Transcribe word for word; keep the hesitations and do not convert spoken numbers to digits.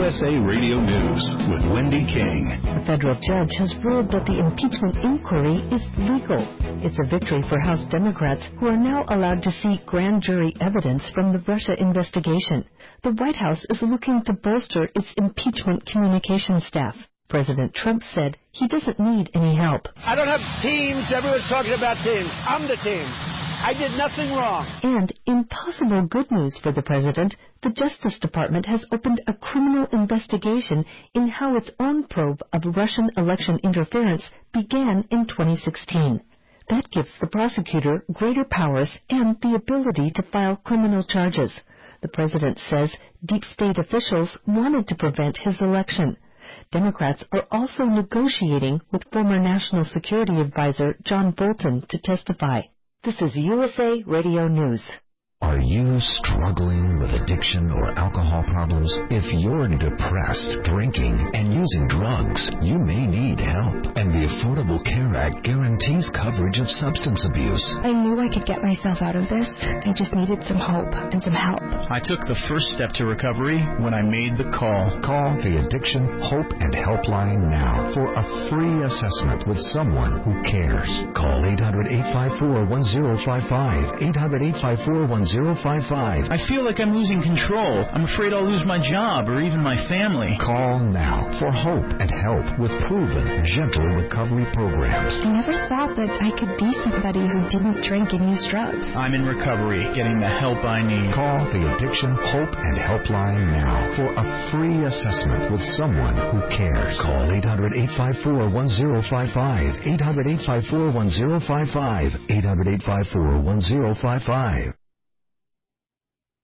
U S A Radio News with Wendy King. A federal judge has ruled that the impeachment inquiry is legal. It's a victory for House Democrats, who are now allowed to see grand jury evidence from the Russia investigation. The White House is looking to bolster its impeachment communication staff. President Trump said he doesn't need any help. I don't have teams. Everyone's talking about teams. I'm the team. I did nothing wrong. And in possible good news for the president, the Justice Department has opened a criminal investigation in how its own probe of Russian election interference began in twenty sixteen. That gives the prosecutor greater powers and the ability to file criminal charges. The president says deep state officials wanted to prevent his election. Democrats are also negotiating with former National Security Advisor John Bolton to testify. This is U S A Radio News. Are you struggling with addiction or alcohol problems? If you're depressed, drinking, and using drugs, you may need help. And the Affordable Care Act guarantees coverage of substance abuse. I knew I could get myself out of this. I just needed some hope and some help. I took the first step to recovery when I made the call. Call the Addiction Hope and Helpline now for a free assessment with someone who cares. Call eight hundred, eight five four, one zero five five, eight hundred, eight five four, one zero five five. I feel like I'm losing control. I'm afraid I'll lose my job or even my family. Call now for hope and help with proven, gentle recovery programs. I never thought that I could be somebody who didn't drink and use drugs. I'm in recovery, getting the help I need. Call the Addiction Hope and Helpline now for a free assessment with someone who cares. Call eight hundred, eight five four, one zero five five, eight hundred, eight five four, one zero five five, eight hundred, eight five four, one zero five five.